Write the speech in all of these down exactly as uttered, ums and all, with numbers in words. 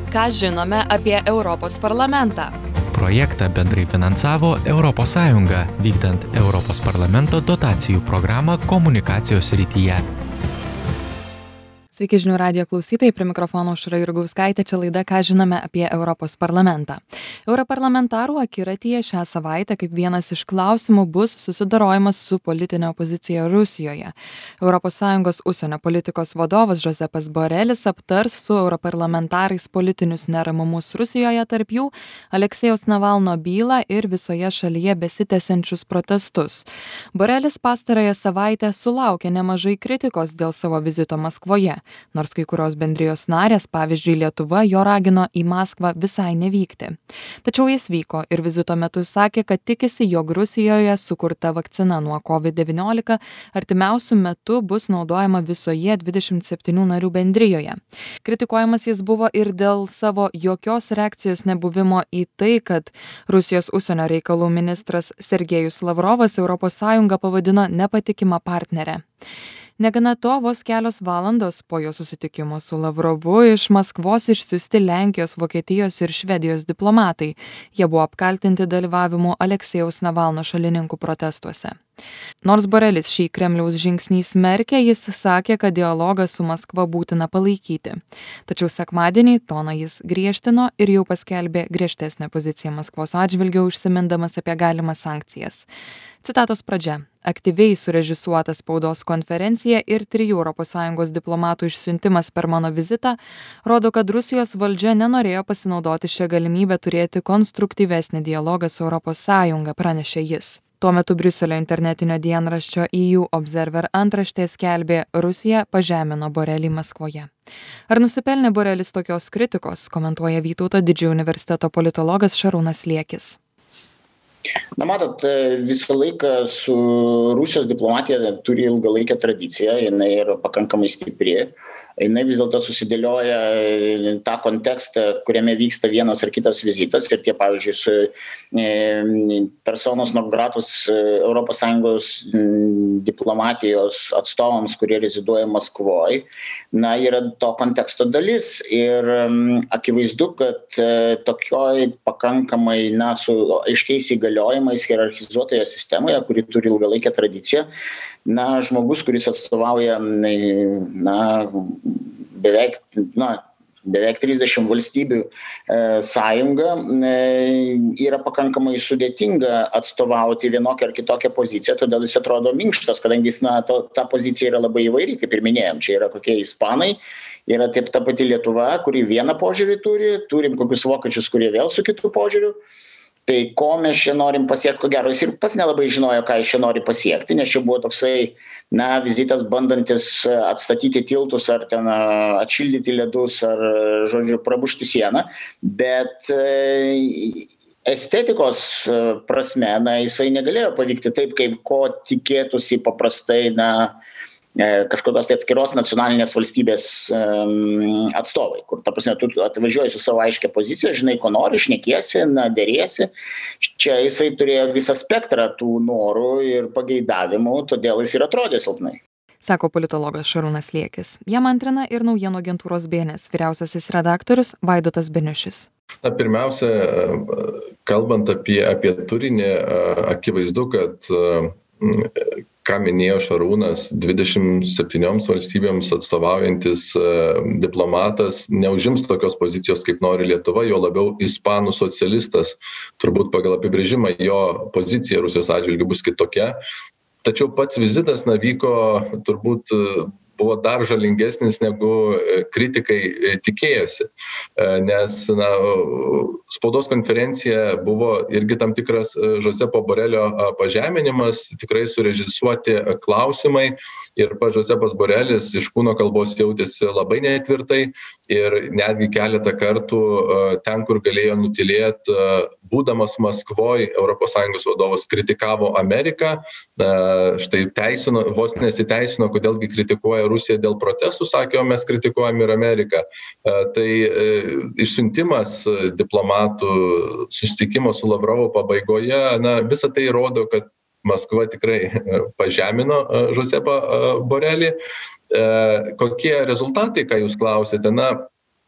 Ką žinome apie Europos parlamentą? Projektą bendrai finansavo Europos Sąjunga, vykdant Europos parlamento dotacijų programą komunikacijos srityje. Sveiki žinių radijo klausytojai, prie mikrofono Aušra Jurgauskaitė, čia laida Ką žinome apie Europos parlamentą. Europarlamentarų akiratyje šią savaitę kaip vienas iš klausimų bus susidorojimas su politinė opozicija Rusijoje. Europos Sąjungos užsienio politikos vadovas Josepas Borelis aptars su europarlamentarais politinius neramumus Rusijoje, tarp jų Aleksejaus Navalno bylą ir visoje šalyje besitęsiančius protestus. Borelis pastarąją savaitę sulaukė nemažai kritikos dėl savo vizito Maskvoje. Nors kai kurios bendrijos narės, pavyzdžiui Lietuva, jo ragino į Maskvą visai nevykti. Tačiau jis vyko ir vizito metu sakė, kad tikisi, jog Rusijoje sukurta vakcina nuo covid devyniolika artimiausiu metu bus naudojama visoje dvidešimt septynių narių bendrijoje. Kritikuojamas jis buvo ir dėl savo jokios reakcijos nebuvimo į tai, kad Rusijos užsienio reikalų ministras Sergejus Lavrovas Europos Sąjungą pavadino nepatikima partnere. Negana to, vos kelios valandos po jo susitikimo su Lavrovu iš Maskvos išsiųsti Lenkijos, Vokietijos ir Švedijos diplomatai. Jie buvo apkaltinti dalyvavimu Aleksejaus Navalno šalininkų protestuose. Nors Borelis šį Kremliaus žingsnį smerkė, jis sakė, kad dialogą su Maskva būtina palaikyti. Tačiau sekmadienį toną jis griežtino ir jau paskelbė griežtesnę poziciją Maskvos atžvilgiu, užsimindamas apie galimas sankcijas. Citatos pradžia. Aktyviai surežisuota spaudos konferencija ir trijų Europos Sąjungos diplomatų išsiuntimas per mano vizitą rodo, kad Rusijos valdžia nenorėjo pasinaudoti šią galimybę turėti konstruktyvesnį dialogą su Europos Sąjunga, pranešė jis. Tuo metu Briuselio internetinio dienraščio E U Observer antraštė skelbė, Rusija pažemino Borelį Maskvoje. Ar nusipelnė Borelis tokios kritikos, komentuoja Vytauto Didžiojo universiteto politologas Šarūnas Liekis. Na matot, visą laiką su Rusijos diplomatija turi ilgalaikę tradiciją, jinai yra pakankamai stipri. Jinai vis dėlto susidėlioja tą kontekstą, kuriame vyksta vienas ar kitas vizitas. Ir tie, pavyzdžiui, su e, personos non gratus Europos Sąjungos diplomatijos atstovams, kurie reziduoja Maskvoje, na, yra to konteksto dalis. Ir m, akivaizdu, kad e, tokioj pakankamai, na, su aiškiais įgaliojimais hierarchizuotoje sistemoje, kuri turi ilgalaikę tradiciją, na, žmogus, kuris atstovauja, na, beveik, na, beveik trisdešimt valstybių e, sąjunga, e, yra pakankamai sudėtinga atstovauti vienokią ar kitokią poziciją, todėl jis atrodo minkštas, kadangi jis, na, to, ta pozicija yra labai įvairi, kaip ir minėjom, čia yra kokie ispanai, yra taip ta pati Lietuva, kuri vieną požiūrį turi, turim kokius vokiečius, kurie vėl su kitu požiūriu. Tai ko mes čia norim pasiekti, ko gero, jis ir pats nelabai žinojo, ką jis čia nori pasiekti, nes čia buvo toksai, na, vizitas bandantis atstatyti tiltus ar ten atšildyti ledus ar, žodžiu, prabušti sieną, bet e, estetikos prasme, na, jisai negalėjo pavykti taip, kaip ko tikėtųsi paprastai, na, kažkokios tai atskiros nacionalinės valstybės um, atstovai, kur, ta prasme, tu atvažiuoji su savo aiškia pozicija, žinai, ko nori, šnekiesi, na, dėriesi. Čia jisai turėjo visą spektrą tų norų ir pageidavimų, todėl jis ir atrodė silpnai. Sako politologas Šarūnas Liekis. Jam antrina ir naujienų agentūros B N S vyriausiasis redaktorius Vaidotas Beniušis. Na, pirmiausia, kalbant apie, apie turinį, akivaizdu, kad ką minėjo Šarūnas, dvidešimt septynioms valstybėms atstovaujantis diplomatas neužims tokios pozicijos, kaip nori Lietuva, jo labiau ispanų socialistas. Turbūt pagal apibrėžimą jo pozicija Rusijos atžvilgiu bus kitokia. Tačiau pats vizitas, na, vyko turbūt buvo dar žalingesnis, negu kritikai tikėjosi. Nes, na, spaudos konferencija buvo irgi tam tikras Josepo Borelio pažeminimas, tikrai surežisuoti klausimai. Ir pats Josepas Borelis iš kūno kalbos jautėsi labai netvirtai ir netgi keletą kartų ten, kur galėjo nutylėti, būdamas Maskvoje, Europos Sąjungos vadovas kritikavo Ameriką, štai teisino, vos nesiteisino, kodėlgi kritikuoja Rusiją dėl protestų, sakė, o mes kritikuojam ir Ameriką. Tai išsiuntimas diplomatų, susitikimo su Lavrovu pabaigoje, na, visa tai rodo, kad Maskva tikrai pažemino Josepą Borelį. Kokie rezultatai, ką jūs klausėte? Na,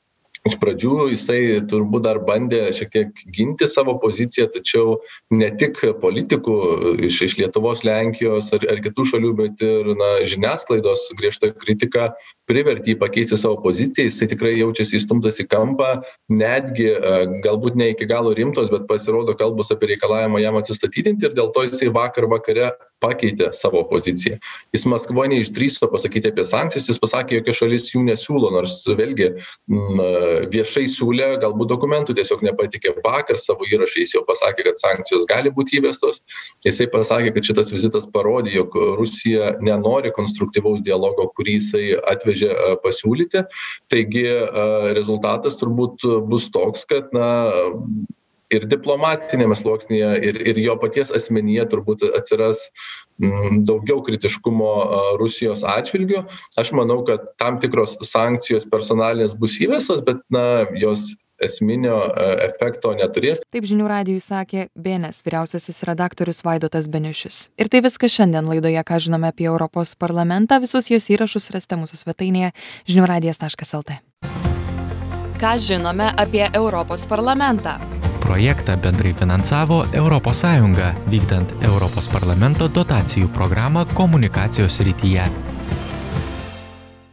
Iš pradžių jisai turbūt dar bandė šiek tiek ginti savo poziciją, tačiau ne tik politikų iš, iš Lietuvos, Lenkijos ar, ar kitų šalių, bet ir na, žiniasklaidos griežta kritika privertė jį pakeisti savo poziciją, jisai tikrai jaučiasi įstumtas į kampą, netgi galbūt ne iki galo rimtos, bet pasirodo kalbos apie reikalavimą jam atsistatydinti ir dėl to jisai vakar vakare pakeitė savo poziciją. Jis Maskvoje neišdrįso pasakyti apie sankcijas, jis pasakė, jokia šalis jų nesiūlo, nors vėlgi m, viešai siūlė, galbūt dokumentų tiesiog nepatikė. Vakar savo įrašais jau pasakė, kad sankcijos gali būti įvestos. Jisai pasakė, kad šitas vizitas parodė, jog Rusija nenori konstruktyvaus dialogo, kurį jisai atvežė pasiūlyti. Taigi rezultatas turbūt bus toks, kad na, ir diplomatinėme sluoksnyje, ir, ir jo paties asmenyje turbūt atsiras m, daugiau kritiškumo a, Rusijos atžvilgių. Aš manau, kad tam tikros sankcijos personalinės bus įvestos, bet na, jos esminio a, efekto neturės. Taip žinių radijui sakė B N S vyriausiasis redaktorius Vaidotas Beniušis. Ir tai viskas šiandien laidoje, ką žinome apie Europos parlamentą. Visus jos įrašus rasite mūsų svetainėje žinių radijas taškas el tė. Ką žinome apie Europos parlamentą? Projektą bendrai finansavo Europos Sąjunga, vykdant Europos parlamento dotacijų programą komunikacijos srityje.